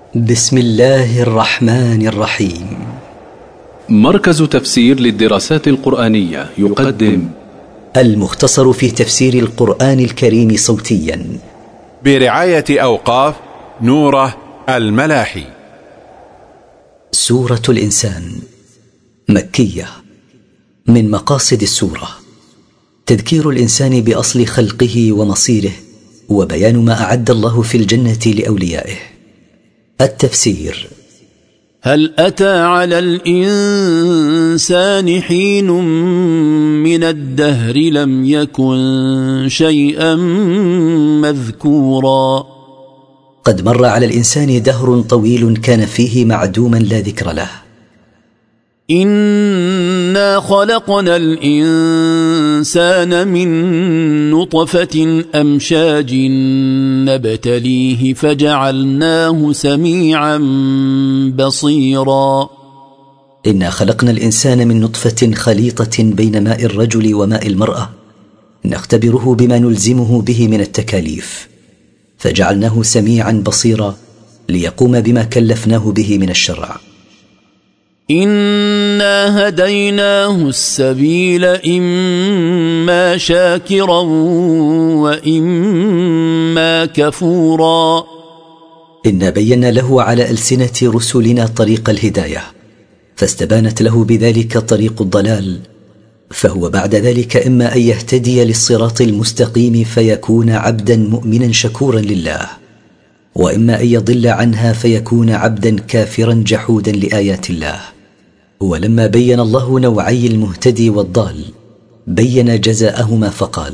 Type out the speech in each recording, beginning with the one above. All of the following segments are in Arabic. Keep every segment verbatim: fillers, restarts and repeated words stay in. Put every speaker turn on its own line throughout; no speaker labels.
بسم الله الرحمن الرحيم.
مركز تفسير للدراسات القرآنية يقدم
المختصر في تفسير القرآن الكريم صوتيا
برعاية أوقاف نوره الملاحي.
سورة الإنسان مكية. من مقاصد السورة تذكير الإنسان بأصل خلقه ومصيره، وبيان ما أعد الله في الجنة لأوليائه. التفسير:
هل أتى على الإنسان حين من الدهر لم يكن شيئا مذكورا.
قد مر على الإنسان دهر طويل كان فيه معدوما لا ذكر له.
إنا خلقنا الإنسان من نطفة أمشاج نبتليه فجعلناه سميعا بصيرا.
إنا خلقنا الإنسان من نطفة خليطة بين ماء الرجل وماء المرأة نختبره بما نلزمه به من التكاليف، فجعلناه سميعا بصيرا ليقوم بما كلفناه به من الشرع.
إنا هديناه السبيل إما شاكرا وإما كفورا.
إنا بينا له على ألسنة رسلنا طريق الهداية، فاستبانت له بذلك طريق الضلال، فهو بعد ذلك إما أن يهتدي للصراط المستقيم فيكون عبدا مؤمنا شكورا لله، وإما أن يضل عنها فيكون عبدا كافرا جحودا لآيات الله. ولما بين الله نوعي المهتدي والضال بين جزاءهما فقال: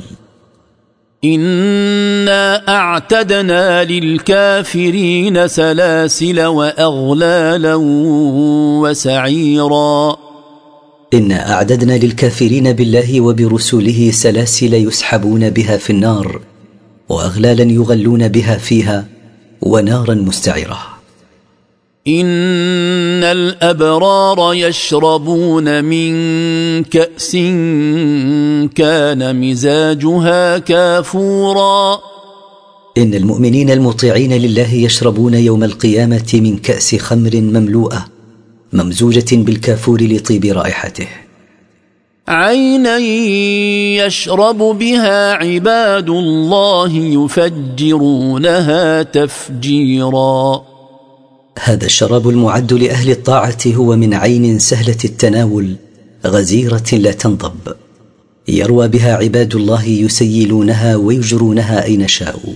إنا أعتدنا للكافرين سلاسل وأغلالا وسعيرا.
إنا أعددنا للكافرين بالله وبرسله سلاسل يسحبون بها في النار، وأغلالا يغلون بها فيها، ونارا مستعرة.
إن الأبرار يشربون من كأس كان مزاجها كافورا.
إن المؤمنين المطيعين لله يشربون يوم القيامة من كأس خمر مملوءة ممزوجة بالكافور لطيب رائحته.
عينا يشرب بها عباد الله يفجرونها تفجيرا.
هذا الشراب المعد لأهل الطاعة هو من عين سهلة التناول غزيرة لا تنضب، يروى بها عباد الله يسيلونها ويجرونها أين شاءوا.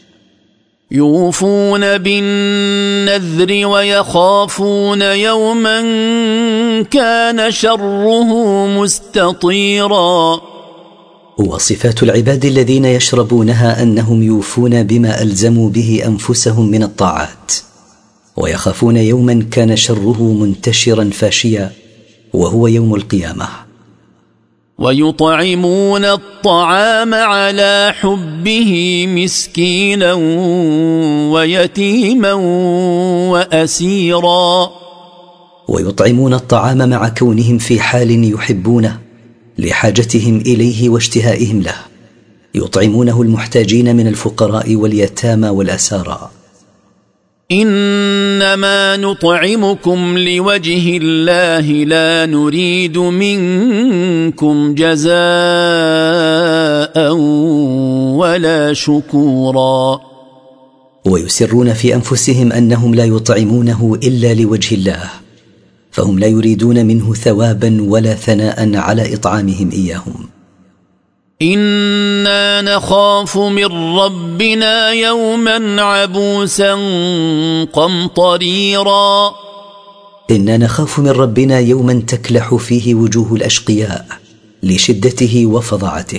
يوفون بالنذر ويخافون يوما كان شره مستطيرا.
وصفات العباد الذين يشربونها أنهم يوفون بما ألزموا به أنفسهم من الطاعات، ويخافون يوما كان شره منتشرا فاشيا، وهو يوم القيامة.
ويطعمون الطعام على حبه مسكينا ويتيما وأسيرا.
ويطعمون الطعام مع كونهم في حال يحبونه لحاجتهم إليه واشتهائهم له، يطعمونه المحتاجين من الفقراء واليتامى والأسارى.
إنما نطعمكم لوجه الله لا نريد منكم جزاء ولا شكورا.
ويسرون في أنفسهم أنهم لا يطعمونه إلا لوجه الله، فهم لا يريدون منه ثوابا ولا ثناء على إطعامهم إياهم.
إنا نخاف من ربنا يوما عبوسا قمطريرا.
إنا نخاف من ربنا يوما تكلح فيه وجوه الأشقياء لشدته وفظاعته.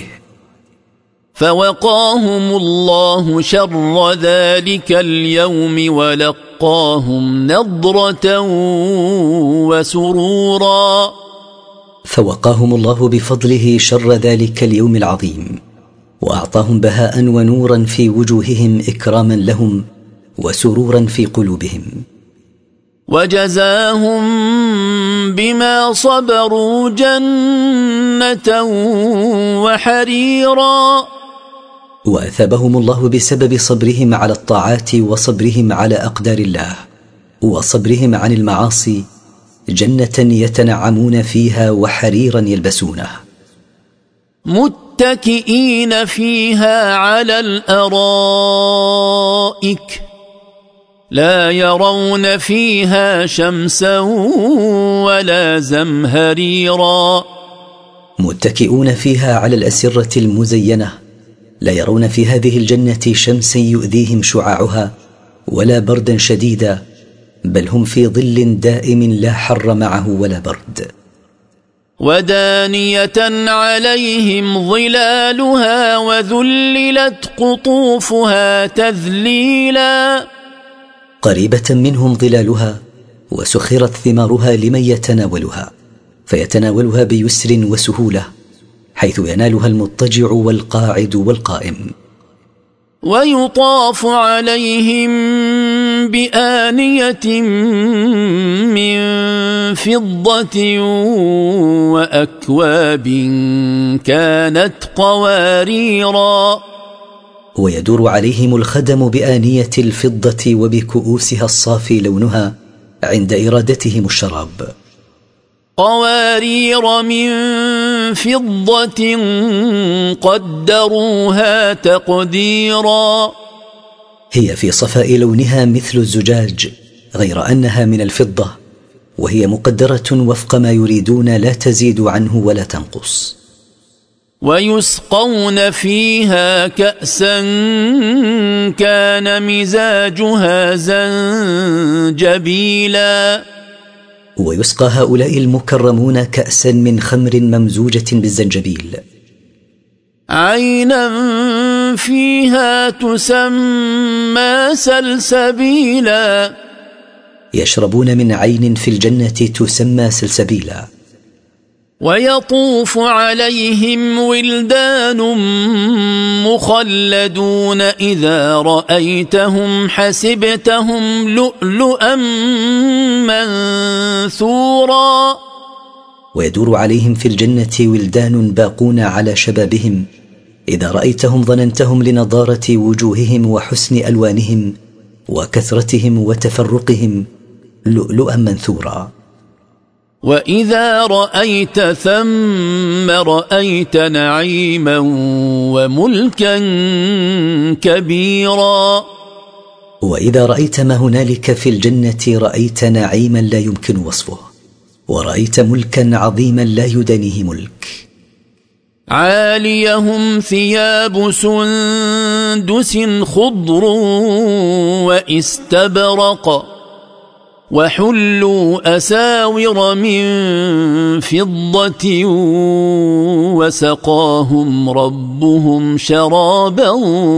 فوقاهم الله شر ذلك اليوم ولقاهم نضرة وسرورا.
فوقاهم الله بفضله شر ذلك اليوم العظيم، وأعطاهم بهاء ونورا في وجوههم إكراما لهم وسرورا في قلوبهم.
وجزاهم بما صبروا جنة وحريرا.
وأثابهم الله بسبب صبرهم على الطاعات وصبرهم على أقدار الله وصبرهم عن المعاصي جنة يتنعمون فيها وحريرا يلبسونه
متكئين فيها على الأرائك لا يرون فيها شمسا ولا زمهريرا.
متكئون فيها على الأسرة المزينة لا يرون في هذه الجنة شمسا يؤذيهم شعاعها ولا بردا شديدا، بل هم في ظل دائم لا حر معه ولا برد.
ودانية عليهم ظلالها وذللت قطوفها تذليلا.
قريبة منهم ظلالها وسخرت ثمارها لمن يتناولها، فيتناولها بيسر وسهولة حيث ينالها المضطجع والقاعد والقائم.
ويطاف عليهم بآنية من فضة وأكواب كانت قواريرا.
ويدور عليهم الخدم بآنية الفضة وبكؤوسها الصافي لونها عند إرادتهم الشراب.
قوارير من فضة قدروها تقديرا.
هي في صفاء لونها مثل الزجاج غير أنها من الفضة، وهي مقدرة وفق ما يريدون لا تزيد عنه ولا تنقص.
ويسقون فيها كأسا كان مزاجها زنجبيلا.
ويسقى هؤلاء المكرمون كأسا من خمر ممزوجة بالزنجبيل.
عينا فيها تسمى سلسبيلا.
يشربون من عين في الجنة تسمى سلسبيلا.
ويطوف عليهم ولدان مخلدون إذا رأيتهم حسبتهم لؤلؤا منثورا.
ويدور عليهم في الجنة ولدان باقون على شبابهم، إذا رأيتهم ظننتهم لنضارة وجوههم وحسن ألوانهم وكثرتهم وتفرقهم لؤلؤا منثورا.
وإذا رأيت ثم رأيت نعيما وملكا كبيرا.
وإذا رأيت ما هنالك في الجنة رأيت نعيما لا يمكن وصفه، ورأيت ملكا عظيما لا يدانيه ملك.
عاليهم ثياب سندس خضر واستبرق وحلوا أساور من فضة وسقاهم ربهم شرابا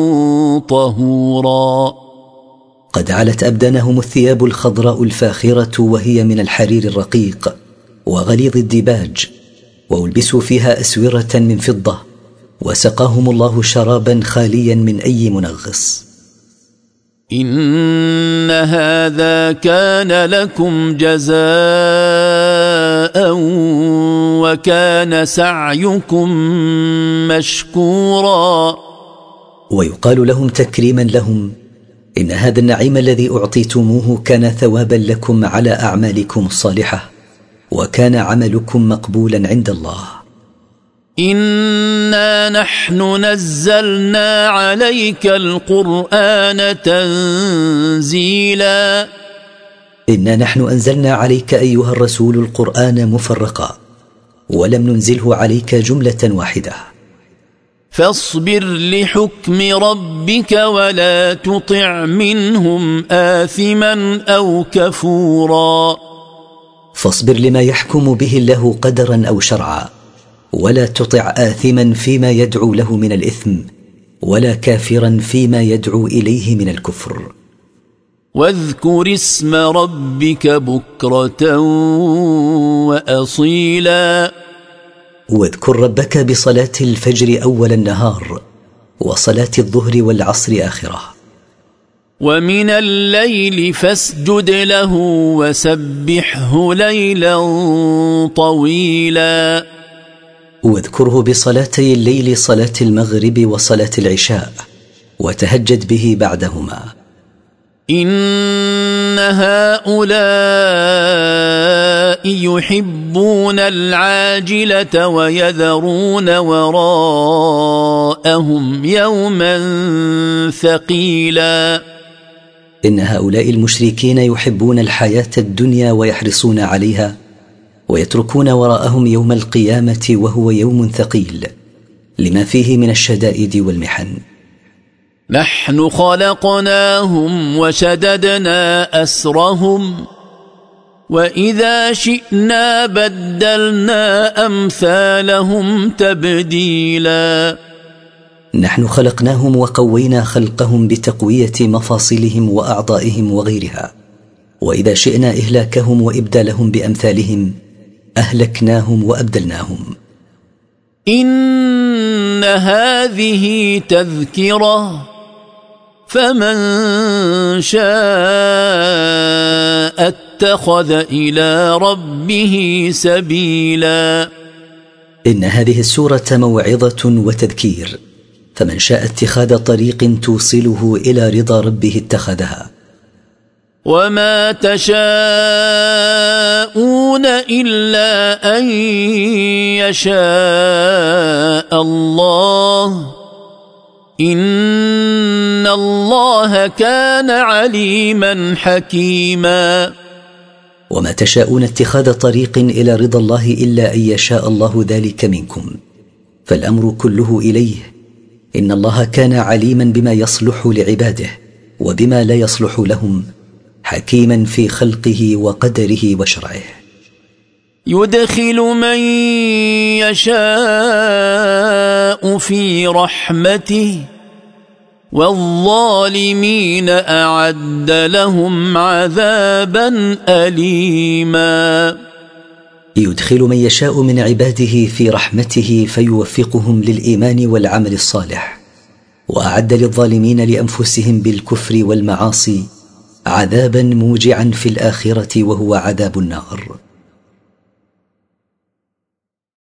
طهورا.
قد علت أبدانهم الثياب الخضراء الفاخرة وهي من الحرير الرقيق وغليظ الديباج، وألبسوا فيها أسورة من فضة، وسقاهم الله شرابا خاليا من أي منغص.
إن هذا كان لكم جزاء وكان سعيكم مشكورا.
ويقال لهم تكريما لهم: إن هذا النعيم الذي أعطيتموه كان ثوابا لكم على أعمالكم الصالحة، وكان عملكم مقبولا عند الله.
إنا نحن نزلنا عليك القرآن تنزيلا.
إنا نحن أنزلنا عليك أيها الرسول القرآن مفرقا، ولم ننزله عليك جملة واحدة.
فاصبر لحكم ربك ولا تطع منهم آثما أو كفورا.
فاصبر لما يحكم به الله قدرا أو شرعا، ولا تطع آثما فيما يدعو له من الإثم، ولا كافرا فيما يدعو إليه من الكفر.
واذكر اسم ربك بكرة وأصيلا.
واذكر ربك بصلاة الفجر أول النهار، وصلاة الظهر والعصر آخره.
ومن الليل فاسجد له وسبحه ليلا طويلا.
واذكره بصلاتي الليل صلاة المغرب وصلاة العشاء، وتهجد به بعدهما.
إن هؤلاء يحبون العاجلة ويذرون وراءهم يوما ثقيلا.
إن هؤلاء المشركين يحبون الحياة الدنيا ويحرصون عليها، ويتركون وراءهم يوم القيامة وهو يوم ثقيل لما فيه من الشدائد والمحن.
نحن خلقناهم وشددنا أسرهم وإذا شئنا بدلنا أمثالهم تبديلا.
نحن خلقناهم وقوينا خلقهم بتقوية مفاصلهم وأعضائهم وغيرها، وإذا شئنا إهلاكهم وإبدالهم بأمثالهم أهلكناهم وأبدلناهم.
إن هذه تذكرة فمن شاء اتخذ إلى ربه سبيلا.
إن هذه السورة موعظة وتذكير، فمن شاء اتخاذ طريق توصله إلى رضا ربه اتخذها.
وما تشاءون إلا أن يشاء الله إن الله كان عليما حكيما.
وما تشاءون اتخاذ طريق إلى رضا الله إلا أن يشاء الله ذلك منكم، فالأمر كله إليه. إن الله كان عليما بما يصلح لعباده وبما لا يصلح لهم، حكيما في خلقه وقدره وشرعه.
يدخل من يشاء في رحمته والظالمين أعد لهم عذابا أليما.
يدخل من يشاء من عباده في رحمته فيوفقهم للإيمان والعمل الصالح، وأعد للظالمين لأنفسهم بالكفر والمعاصي عذابا موجعا في الآخرة وهو عذاب النار.